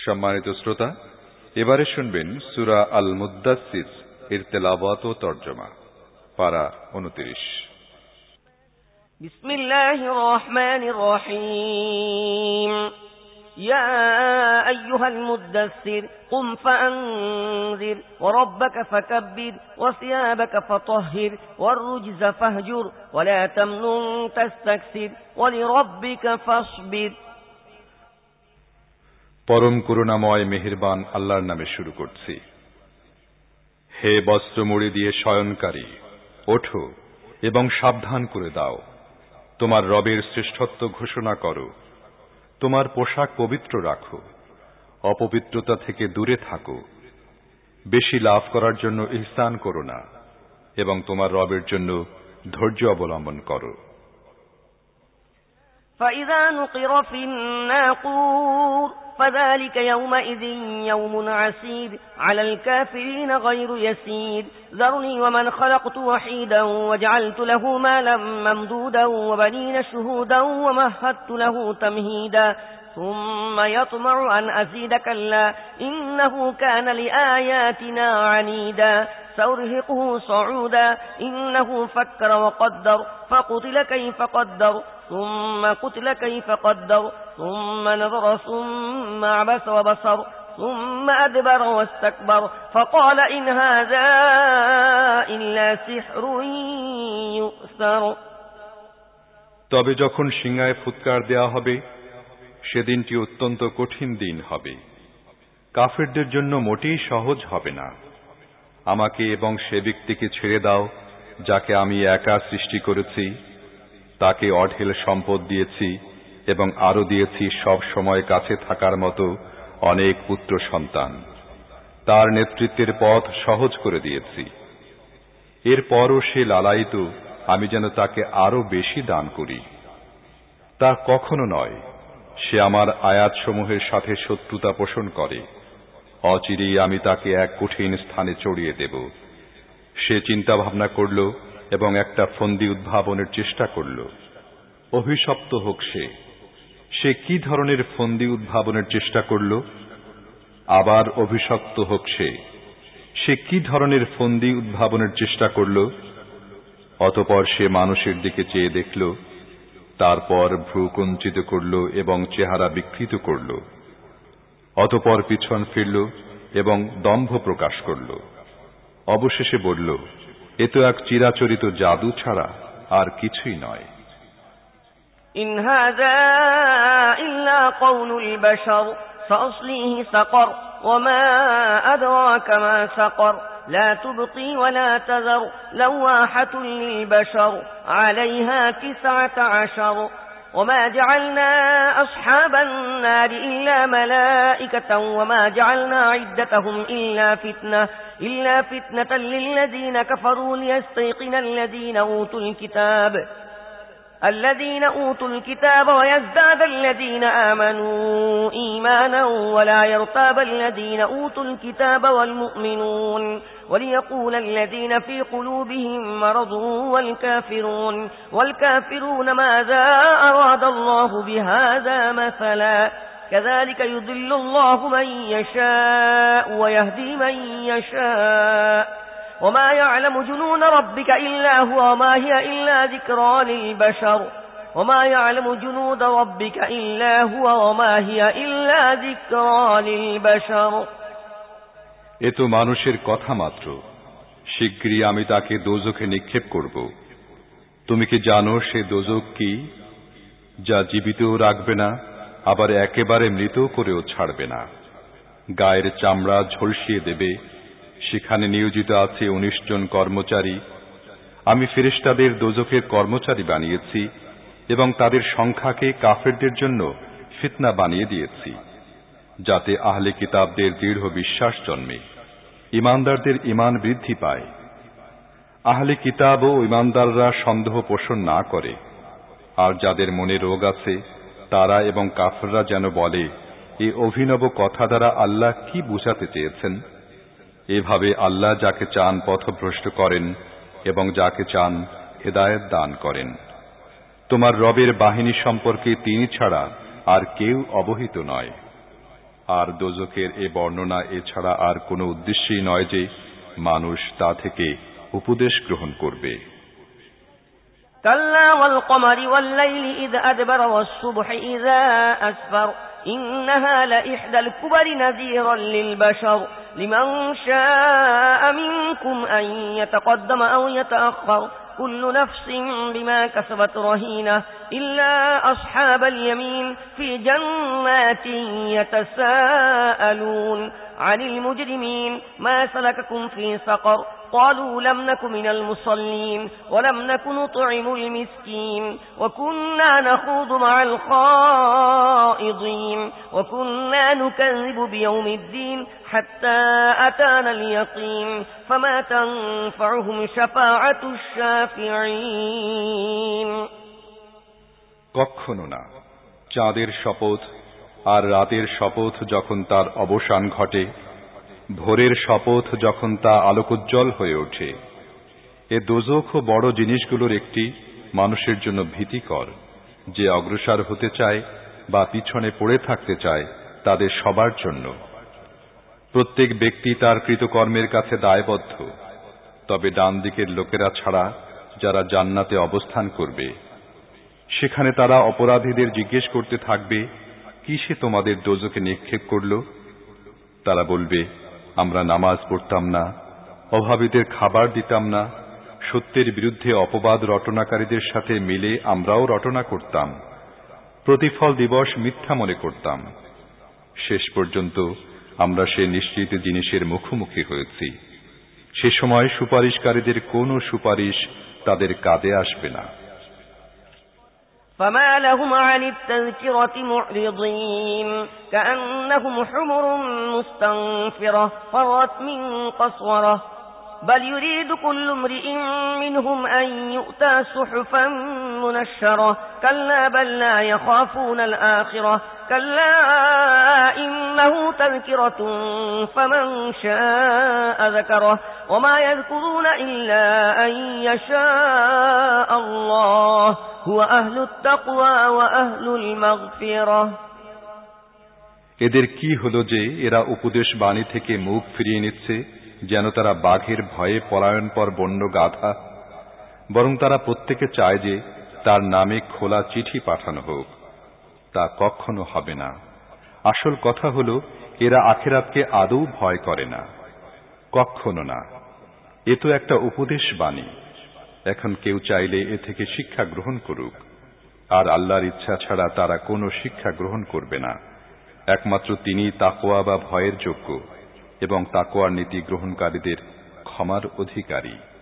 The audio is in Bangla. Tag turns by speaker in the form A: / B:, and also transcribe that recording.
A: সম্মানিত শ্রোতা, এবারে শুনবেন সূরা আল মুদ্দাসসির এর তেলাওয়াত ও তরজমা। পারা 29।
B: বিসমিল্লাহির রহমানির রহিম। ইয়া আইয়ুহাল মুদ্দাসসির কুম ফাআনযির ওয়া রাব্বাকা ফাকাব্বির ওয়া সিয়াবাকা ফাতাহহির ওয়ার রুজজা ফাহজুর ওয়া লা তামনুন তাস্তাকসির ওয়া লিরাব্বিকা ফাসবির।
A: পরম করুণাময় মেহেরবান আল্লাহর নামে শুরু করছি। হে বস্ত্র মুড়ি দিয়ে শয়নকারী, ওঠো এবং সাবধান করে দাও। তোমার রবের শ্রেষ্ঠত্ব ঘোষণা করো। তোমার পোশাক পবিত্র রাখো, অপবিত্রতা থেকে দূরে থাকো। বেশি লাভ করার জন্য ইহসান করো না এবং তোমার রবের জন্য ধৈর্য অবলম্বন করো।
B: فإذا نقر في الناقور فذلك يومئذ يوم عسير على الكافرين غير يسير ذرني ومن خلقت وحيدا وجعلت له مالا ممدودا وبنين شهودا ومهدت له تمهيدا ثم يطمع أن أزيد كلا إنه كان لآياتنا عنيدا سأرهقه صعودا إنه فكر وقدر فقتل كيف قدر ثم قتل كيف قدر ثم نظر ثم عبس وبصر ثم أدبر واستكبر فقال إن هذا إلا سحر يؤثر।
A: তবে যখন সিংহায় ফুৎকার দেয়া হবে, সেদিনটি অত্যন্ত কঠিন দিন হবে। কাফেরদের জন্য মোটেই সহজ হবে না। আমাকে এবং সে ব্যক্তিকে ছেড়ে দাও যাকে আমি একা সৃষ্টি করেছি, তাকে অঢেল সম্পদ দিয়েছি এবং আরো দিয়েছি সব সময় কাছে থাকার মতো অনেক পুত্র সন্তান। তার নেতৃত্বের পথ সহজ করে দিয়েছি। এরপরও সে লালায়িত আমি যেন তাকে আরো বেশি দান করি। তা কখনো নয়। সে আমার আয়াতসমূহের সাথে শত্রুতা পোষণ করে। অচিরেই আমি তাকে এক কঠিন স্থানে চড়িয়ে দেব। সে চিন্তা ভাবনা করল এবং একটা ফন্দি উদ্ভাবনের চেষ্টা করল। অভিশপ্ত হোক সে। সে কি ধরনের ফন্দি উদ্ভাবনের চেষ্টা করল? আবার অভিশপ্ত হোক সে। সে কি ধরনের ফন্দি উদ্ভাবনের চেষ্টা করল? অতঃপর সে মানুষের দিকে চেয়ে দেখল, তারপর ভ্রু কুঞ্চিত করল এবং চেহারা বিকৃত করল। অতঃপর পিছন ফিরল এবং দম্ভ প্রকাশ করল। অবশেষে বলল, এ তো এক চিরাচরিত জাদু ছাড়া আর কিছুই নয়।
B: ইন হাযা ইল্লা কওলুল বাশার সাসলিহি সাকার ওয়া মা আদরাকা মা সাকার লা তুবকি ওয়া লা তাযার লাওয়াহাতুল লিল বাশার আলাইহা 19 وما جعلنا أصحاب النار إلا ملائكة وما جعلنا عدتهم إلا فتنة للذين كفروا ليستيقن الذين أوتوا الكتاب ويزداد الذين آمنوا إيمانا ولا يرتاب الذين أوتوا الكتاب والمؤمنون وليقول الذين في قلوبهم مرض والكافرون ماذا أراد الله بهذا مثلا كذلك يضل الله من يشاء ويهدي من يشاء وما يعلم جنون ربك إلا هو وما هي إلا ذكرى للبشر وما يعلم جنود ربك إلا هو وما هي إلا ذكرى للبشر।
A: এ তো মানুষের কথা মাত্র। শীঘ্রই আমি তাকে দোজখে নিক্ষেপ করব। তুমি কি জানো সে দোজখ কি? যা জীবিতও রাখবে না, আবার একেবারে মৃত করেও ছাড়বে না। গায়ের চামড়া ঝলসিয়ে দেবে। সেখানে নিয়োজিত আছে 19 জন কর্মচারী। আমি ফেরেশতাদের দোজখের কর্মচারী বানিয়েছি এবং তাদের সংখ্যাকে কাফেরদের জন্য ফিতনা বানিয়ে দিয়েছি, যাতে আহলে কিতাবদের দৃঢ় বিশ্বাস জন্মে, ঈমানদারদের ঈমান বৃদ্ধি পায়। আহলে কিতাব ও ঈমানদাররা সন্দেহ পোষণ না করে। আর যাদের মনে রোগ আছে তারা এবং কাফেররা যেন বলে, এই অভিনব কথা দ্বারা আল্লাহ কি বুঝাতে চেয়েছেন? এভাবে আল্লাহ যাকে চান পথভ্রষ্ট করেন এবং যাকে চান হেদায়েত দান করেন। তোমার রবের বাহিনী সম্পর্কে তিনি ছাড়া আর কেউ অবহিত নয়। আর দোজখের এ বর্ণনা এছাড়া আর কোনো উদ্দেশ্যই নয় যে মানুষ তা থেকে উপদেশ গ্রহণ করবে।
B: كلا والقمر والليل إذ أدبر والصبح إذا أسفر إنها لإحدى الكبر نذيرا للبشر لمن شاء منكم أن يتقدم أو يتأخر كل نفس بما كسبت رهينة إلا أصحاب اليمين في جنات يتساءلون عن المجرمين ما سلككم في سقر قالوا لم نك من المصلين ولم نك نطعم المسكين وكنا نخوض مع الخائضين وكنا نكذب بيوم الدين حتى أتانا اليقين فما تنفعهم شفاعة الشافعين
A: কখনো না। চাঁদের শপথ আর রাতের শপথ যখন তার অবসান ঘটে, ভোরের শপথ যখন তা আলোকোজ্জ্বল হয়ে ওঠে। এ দোজখ ও বড় জিনিসগুলোর একটি মানুষের জন্য ভীতিকর। যে অগ্রসর হতে চায় বা পিছনে পড়ে থাকতে চায় তাদের সবার জন্য। প্রত্যেক ব্যক্তি তার কৃতকর্মের কাছে দায়বদ্ধ। তবে ডান দিকের লোকেরা ছাড়া যারা জান্নাতে অবস্থান করবে, সেখানে তারা অপরাধীদের জিজ্ঞেস করতে থাকবে, কিসে তোমাদের দোজখে নিক্ষেপ করল? তারা বলবে, আমরা নামাজ পড়তাম না, অভাবীদের খাবার দিতাম না, সত্যের বিরুদ্ধে অপবাদ রটনাকারীদের সাথে মিলে আমরাও রটনা করতাম, প্রতিফল দিবস মিথ্যা মনে করতাম। শেষ পর্যন্ত আমরা সে নিশ্চিত জিনিসের মুখোমুখি হয়েছি। সে সময় সুপারিশকারীদের কোনো সুপারিশ তাদের কাঁধে আসবে না।
B: فما لهم عن التذكرة معرضين كأنهم حمر مستنفرة فرت من قسورة بل يريد كل امرئ منهم أن يؤتى صحفا منشرة كلا بل لا يخافون الآخرة كلا إنه تذكرة فمن شاء ذكره وما يذكرون إلا أن يشاء الله هو أهل التقوى وأهل المغفرة
A: এদের কি হলো যে এরা উপদেশ বাণী থেকে মুখ ফিরিয়ে নিচ্ছে যেন তারা বাঘের ভয়ে পলায়নপর বন্য গাধা। বরং তারা প্রত্যেকে চায় যে তার নামে খোলা চিঠি পাঠানো হোক। তা কখনো হবে না। আসল কথা হলো এরা আখিরাতকে আদৌ ভয় করে না। কখনো না। এ তো একটা উপদেশ বাণী। এখন কেউ চাইলে এ থেকে শিক্ষা গ্রহণ করুক, আর আল্লাহর ইচ্ছা ছাড়া তারা কোনো শিক্ষা গ্রহণ করবে না। একমাত্র তিনি তাকওয়া বা ভয়ের যোগ্য এবং তাকওয়ার নীতি গ্রহণকারীদের ক্ষমার অধিকারী।